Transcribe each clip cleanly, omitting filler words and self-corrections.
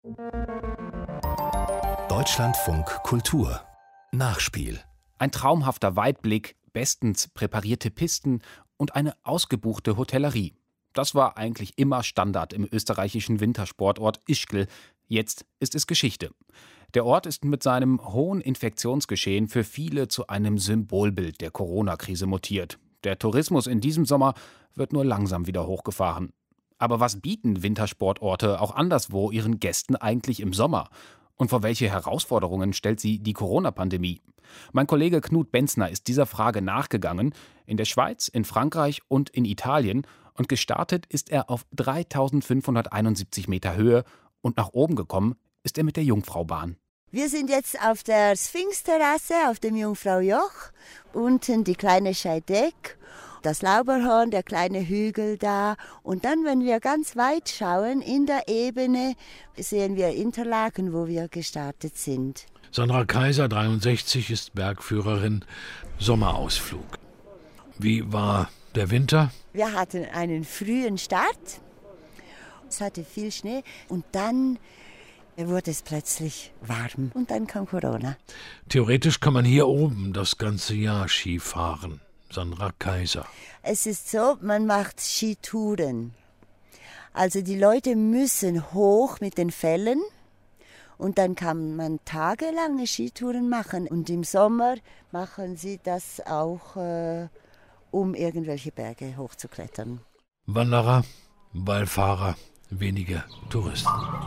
Deutschlandfunk Kultur Nachspiel. Ein traumhafter Weitblick, bestens präparierte Pisten und eine ausgebuchte Hotellerie. Das war eigentlich immer Standard im österreichischen Wintersportort Ischgl. Jetzt ist es Geschichte. Der Ort ist mit seinem hohen Infektionsgeschehen für viele zu einem Symbolbild der Corona-Krise mutiert. Der Tourismus in diesem Sommer wird nur langsam wieder hochgefahren. Aber was bieten Wintersportorte auch anderswo ihren Gästen eigentlich im Sommer? Und vor welche Herausforderungen stellt sie die Corona-Pandemie? Mein Kollege Knut Benzner ist dieser Frage nachgegangen, in der Schweiz, in Frankreich und in Italien. Und gestartet ist er auf 3.571 Meter Höhe und nach oben gekommen ist er mit der Jungfraubahn. Wir sind jetzt auf der Sphinx-Terrasse, auf dem Jungfraujoch. Unten die kleine Scheideck, das Lauberhorn, der kleine Hügel da. Und dann, wenn wir ganz weit schauen, in der Ebene sehen wir Interlaken, wo wir gestartet sind. Sandra Kaiser, 63, ist Bergführerin. Sommerausflug. Wie war der Winter? Wir hatten einen frühen Start. Es hatte viel Schnee und dann wurde es plötzlich warm und dann kam Corona. Theoretisch kann man hier oben das ganze Jahr Ski fahren. Sandra Kaiser. Es ist so, man macht Skitouren. Also die Leute müssen hoch mit den Fällen und dann kann man tagelange Skitouren machen. Und im Sommer machen sie das auch, um irgendwelche Berge hochzuklettern. Wanderer, Wallfahrer, wenige Touristen.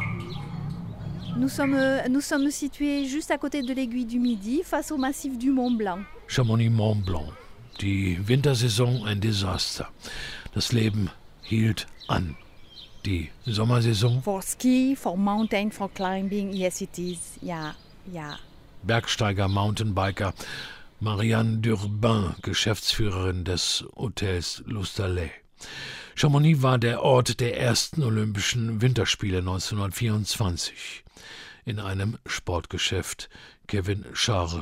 Nous sommes situés juste à côté de l'aiguille du Midi, face au massif du Mont Blanc. Chamonix-Mont Blanc. Die Wintersaison ein Desaster. Das Leben hielt an. Die Sommersaison? For ski, for mountain, for climbing, yes it is. Ja. Bergsteiger, Mountainbiker. Marianne Durbin, Geschäftsführerin des Hotels L'Ostalet. Chamonix war der Ort der ersten Olympischen Winterspiele 1924. In einem Sportgeschäft. Kevin Charles,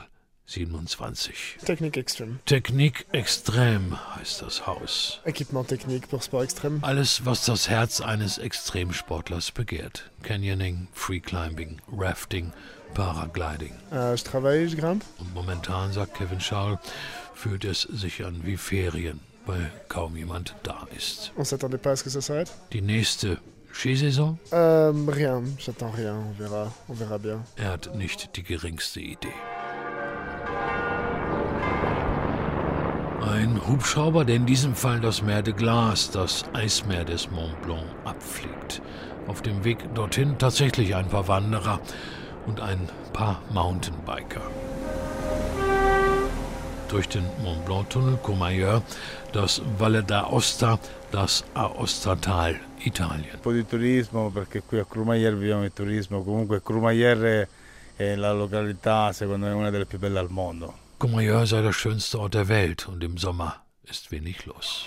27. Technique Extreme. Technique Extreme heißt das Haus. Equipement technique pour sport extrême. Alles, was das Herz eines Extremsportlers begehrt. Canyoning, Freeclimbing, Rafting, Paragliding. Je travaille, je grimpe. Und momentan, sagt Kevin Charles, fühlt es sich an wie Ferien, weil kaum jemand da ist. On s'attendait pas à ce que ça s'arrête. Die nächste Skisaison? Rien, j'attends rien, on verra bien. Er hat nicht die geringste Idee. Ein Hubschrauber, der in diesem Fall das Mer de Glace, das Eismeer des Mont Blanc, abfliegt. Auf dem Weg dorthin tatsächlich ein paar Wanderer und ein paar Mountainbiker. Durch den Mont Blanc-Tunnel Courmayeur, das Valle d'Aosta, das Aostatal, Italien. Un po' di turismo, perché qui a Courmayeur viviamo il turismo. Comunque Courmayeur è la località, secondo me, una delle più belle al mondo. Courmayeur sei der schönste Ort der Welt und im Sommer ist wenig los.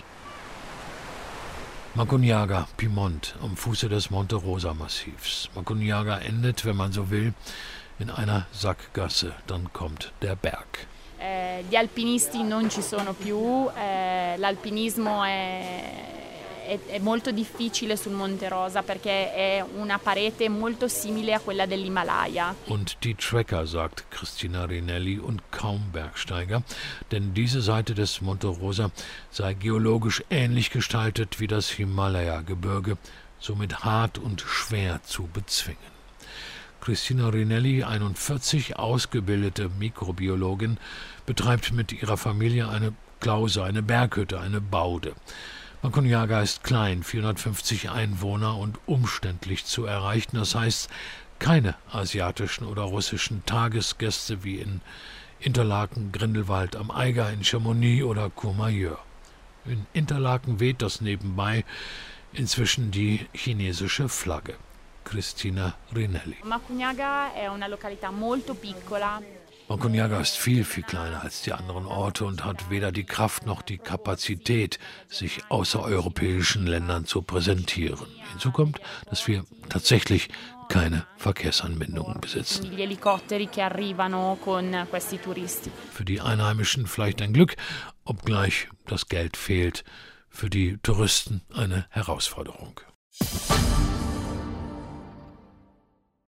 Macugnaga, Piemont, am Fuße des Monte Rosa-Massivs. Macugnaga endet, wenn man so will, in einer Sackgasse. Dann kommt der Berg. Gli alpinisti non ci sono più, l'alpinismo è molto difficile sul Monte Rosa perché è una parete molto simile a quella dell'Himalaya. Und die Trekker, sagt Christina Rinelli, und kaum Bergsteiger, denn diese Seite des Monte Rosa sei geologisch ähnlich gestaltet wie das Himalaya-Gebirge, somit hart und schwer zu bezwingen. Christina Rinelli, 41, ausgebildete Mikrobiologin, betreibt mit ihrer Familie eine Klause, eine Berghütte, eine Baude. Macugnaga ist klein, 450 Einwohner und umständlich zu erreichen. Das heißt, keine asiatischen oder russischen Tagesgäste wie in Interlaken, Grindelwald am Eiger, in Chamonix oder Courmayeur. In Interlaken weht das nebenbei inzwischen die chinesische Flagge. Christina Rinelli. Macugnaga è una località molto piccola. Macugnaga ist viel, viel kleiner als die anderen Orte und hat weder die Kraft noch die Kapazität, sich außereuropäischen Ländern zu präsentieren. Hinzu kommt, dass wir tatsächlich keine Verkehrsanbindungen besitzen. Gli elicotteri che arrivano con questi turisti. Für die Einheimischen vielleicht ein Glück, obgleich das Geld fehlt. Für die Touristen eine Herausforderung.